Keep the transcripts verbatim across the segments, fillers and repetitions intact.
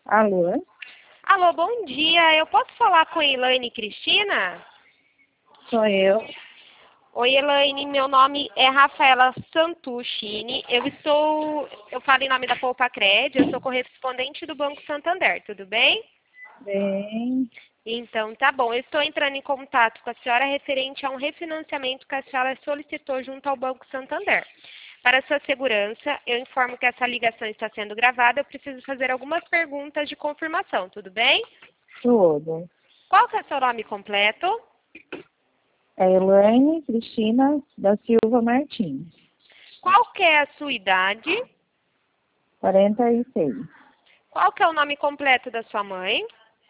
Alô? Alô, bom dia. Eu posso falar com a Elaine Cristina? Sou eu. Oi, Elaine. Meu nome é Rafaela Santuccini. Eu estou... Eu falo em nome da Poupa Cred. Eu sou correspondente do Banco Santander. Tudo bem? Bem, Então, tá bom. Eu estou entrando em contato com a senhora referente a um refinanciamento que a senhora solicitou junto ao Banco Santander. Para sua segurança, eu informo que essa ligação está sendo gravada. Eu preciso fazer algumas perguntas de confirmação. Tudo bem? tudo. Qual que é o seu nome completo? É Elaine Cristina da Silva Martins, Qual que é a sua idade? quarenta e seis. Qual que é o nome completo da sua mãe?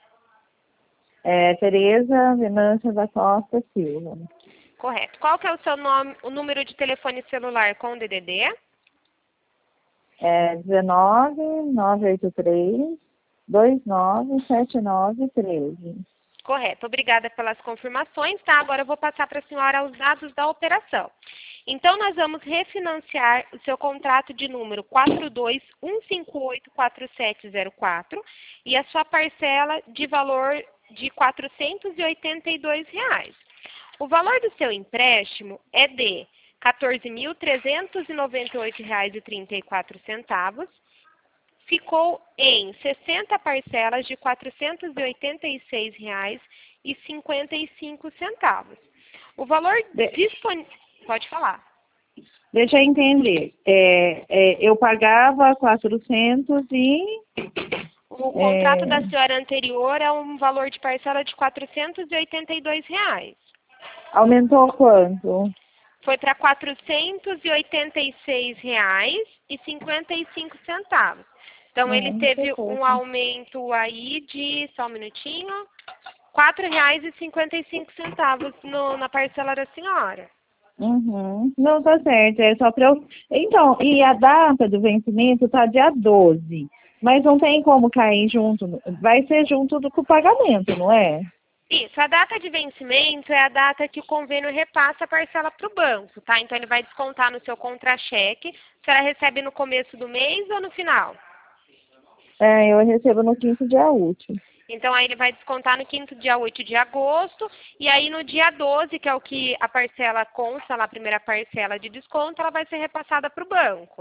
É Tereza Venância da Costa Silva. Correto. Qual que é o seu nome, o número de telefone celular com D D D? É dezenove, nove oito três, dois nove sete nove um três. Correto. Obrigada pelas confirmações, tá? Agora eu vou passar para a senhora os dados da operação. Então, nós vamos refinanciar o seu contrato de número quatro dois um cinco oito quatro sete zero quatro e a sua parcela de valor de quatrocentos e oitenta e dois reais. O valor do seu empréstimo é de quatorze mil trezentos e noventa e oito reais e trinta e quatro centavos. Ficou em sessenta parcelas de quatrocentos e oitenta e seis reais e cinquenta e cinco centavos. O valor De- disponível... Pode falar. Deixa eu entender. É, é, eu pagava quatrocentos e... O contrato É, da senhora anterior é um valor de parcela de quatrocentos e oitenta e dois reais. aumentou quanto? Foi para quatrocentos e oitenta e seis reais e cinquenta e cinco centavos. Então, Não, ele aumentou teve um pouco. aumento aí de, só um minutinho, quatro reais e cinquenta e cinco centavos no, na parcela da senhora. Uhum. Não, tá certo, é só para eu... Então, e a data do vencimento tá dia doze, mas não tem como cair junto, vai ser junto do, com o pagamento, não é? Isso, a data de vencimento é a data que o convênio repassa a parcela para o banco, tá? Então, ele vai descontar no seu contra-cheque. A senhora recebe no começo do mês ou no final? É, eu recebo no quinto dia útil. Então, aí ele vai descontar no quinto dia oito de agosto, e aí no dia doze, que é o que a parcela consta, lá, a primeira parcela de desconto, ela vai ser repassada para o banco,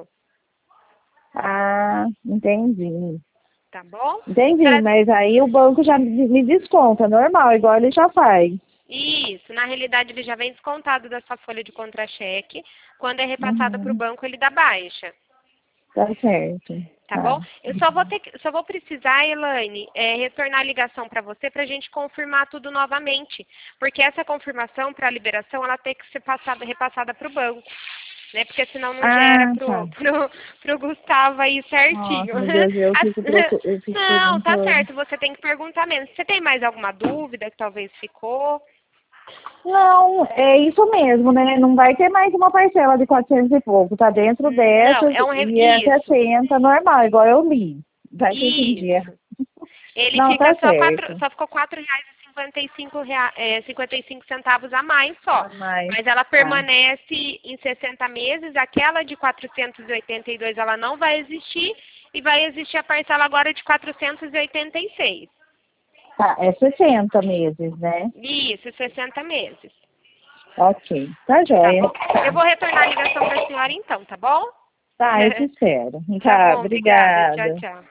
Ah, entendi. tá bom? A Entendi, senhora- mas aí o banco já me me desconta, normal, igual ele já faz. Isso, na realidade ele já vem descontado da sua folha de contra-cheque. Quando é repassada para o Uhum. banco, ele dá baixa. Tá certo. Tá Tá. bom? Eu só vou ter que, só vou precisar, Elaine, é, retornar a ligação para você para a gente confirmar tudo novamente. Porque essa confirmação para a liberação, ela tem que ser passada, repassada para o banco. Né? Porque senão não gera Ah, tá. pro, pro, pro Gustavo aí certinho. Nossa, meu Deus, eu fico, preocu- eu As- fico Não, tá perguntando. certo, você tem que perguntar mesmo. Você tem mais alguma dúvida que talvez ficou? Não, é isso mesmo, né? Não vai ter mais uma parcela de quatrocentos e pouco. Tá dentro Não, dessas é um... re- e é Isso, sessenta normal, igual eu li. Vai que eu entendi. isso. Ele Não, fica tá só quatro, certo. só ficou quatro reais e cinquenta e cinco rea- é, cinquenta e cinco centavos a mais só. Ah, mas, Mas ela tá. permanece em sessenta meses, aquela de quatrocentos e oitenta e dois ela não vai existir e vai existir a parcela agora de quatrocentos e oitenta e seis. Tá, é sessenta meses, né? Isso, sessenta meses. Ok, tá Tá joia. bom? Eu vou retornar a ligação para a senhora então, tá bom? Tá, eu te espero. Tá Tá, bom, obrigada. Tchau, obrigada. tchau.